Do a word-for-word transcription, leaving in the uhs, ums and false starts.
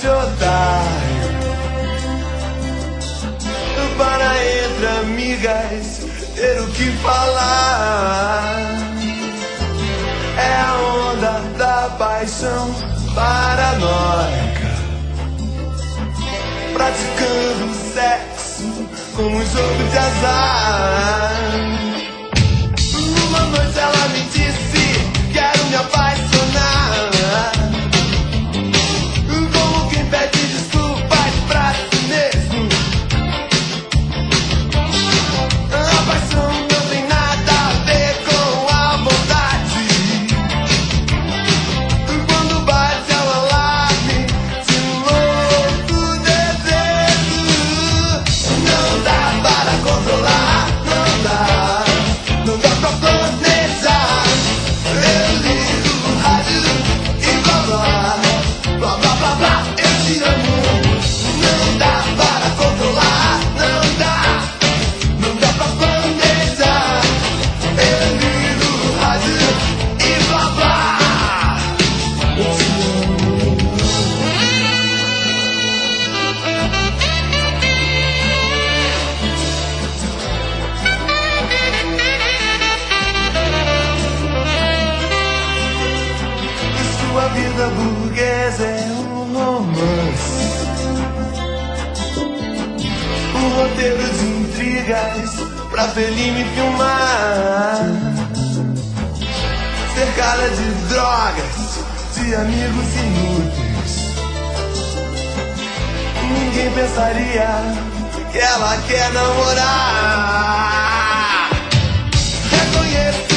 de otário para entre amigas ter o que falar. É a onda da paixão paranoica, praticando sexo como um jogo de azar. Uma noite ela me disse: quero me apaixonar, como quem pede desculpas pra si mesmo. A paixão não tem nada a ver com a vontade. Quando bate ela alarme de um louco desejo. Não dá para controlar, não dá, não dá pra planejar. Eu ligo o rádio e blá blá, blá blá blá blá, eu te amo. Não dá para controlar, não dá, não dá pra planejar. Eu ligo o rádio e blá blá, eu te amo. Sua vida burguesa é um romance, um roteiro de intrigas pra Fellini filmar, cercada de drogas, de amigos inúteis. Ninguém pensaria que ela quer namorar. Reconhecer